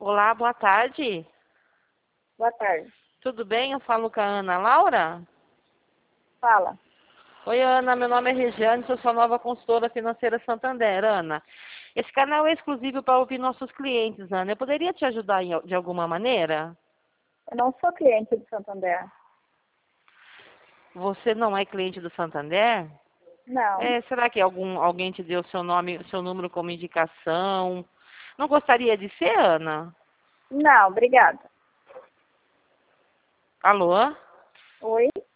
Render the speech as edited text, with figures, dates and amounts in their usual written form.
Olá, boa tarde. Boa tarde. Tudo bem? Eu falo com a Ana Laura. Fala. Oi, Ana. Meu nome é Regiane, sou sua nova consultora financeira Santander, Ana. Esse canal é exclusivo para ouvir nossos clientes, Ana. Eu poderia te ajudar de alguma maneira? Eu não sou cliente do Santander. Você não é cliente do Santander? Não. Será que alguém te deu seu nome, seu número como indicação? Não gostaria de ser, Ana? Não, obrigada. Alô? Oi?